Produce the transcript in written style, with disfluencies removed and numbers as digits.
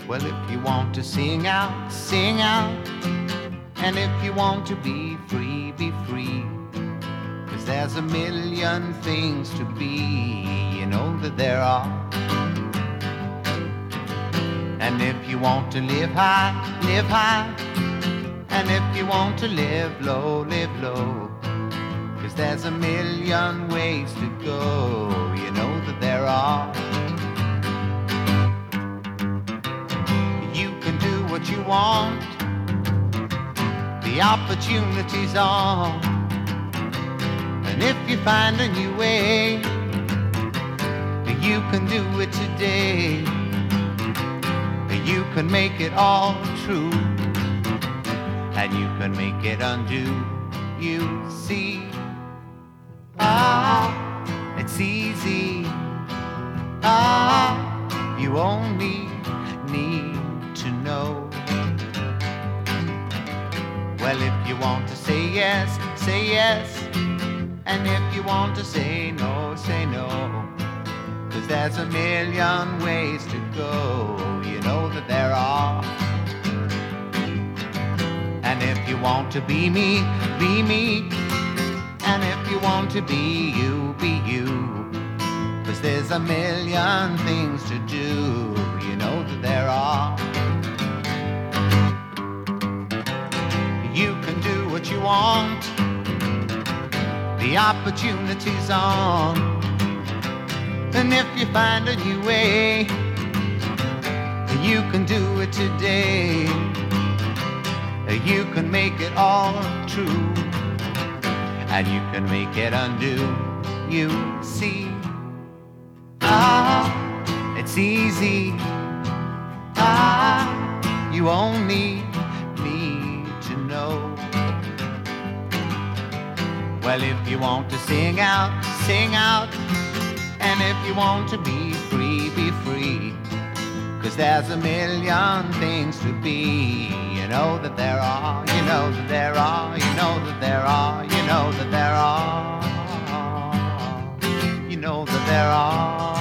Well, if you want to sing out, sing out. And if you want to be free, be free. 'Cause there's a million things to be, you know that there are. And if you want to live high, live high. And if you want to live low, live low. 'Cause there's a million ways to go, you know that there are. You can do what you want. The opportunity's on. And if you find a new way, you can do it today. You can make it all true. And you can make it undo. You see, it's easy. You only need to know. Well, if you want to say yes, say yes. And if you want to say no, say no. 'Cause there's a million ways to go, you know that there are. And if you want to be me, be me. And if you want to be you, be you. 'Cause there's a million things to do, you know that there are. You can do what you want. The opportunity's on. And if you find a new way, you can do it today. You can make it all true. And you can make it undo. You see, it's easy. You only need to know. Well, if you want to sing out, sing out. And if you want to be free, be free. 'Cause there's a million things to be, you know that there are, you know that there are, you know that there are, you know that there are, you know that there are.